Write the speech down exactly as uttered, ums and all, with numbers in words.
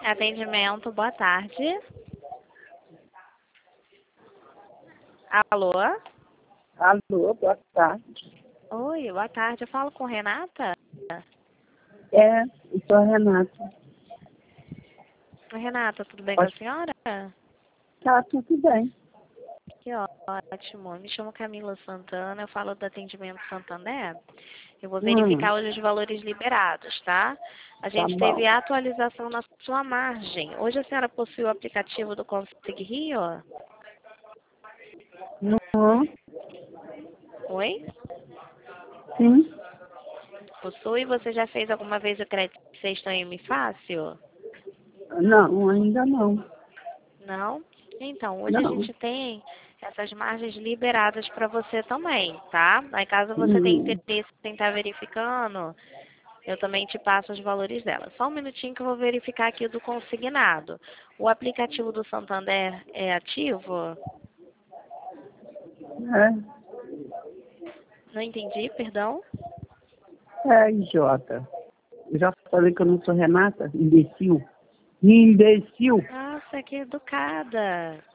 Atendimento, boa tarde. Alô? Alô, boa tarde. Oi, boa tarde. Eu falo com Renata? É, eu sou a Renata. Renata, tudo bem Pode... com a senhora? Tá, tudo bem. Que ótimo. Me chamo Camila Santana, eu falo do atendimento Santander. Eu vou Hum, verificar hoje os valores liberados, tá? A tá gente bom. teve atualização na sua margem. Hoje a senhora possui o aplicativo do Consig Rio? Não, Oi? sim. Possui? Você já fez alguma vez o crédito sexto em M Fácil? Não, ainda não. Não? Então, hoje a Não. gente tem essas margens liberadas para você também, tá? Aí caso você tenha Hum, interesse em estar verificando, eu também te passo os valores dela. Só um minutinho que eu vou verificar aqui do consignado. O aplicativo do Santander é ativo? é, Não entendi, perdão. é idiota. Eu já falei que eu não sou Renata? Imbecil. Imbecil. Nossa, que educada.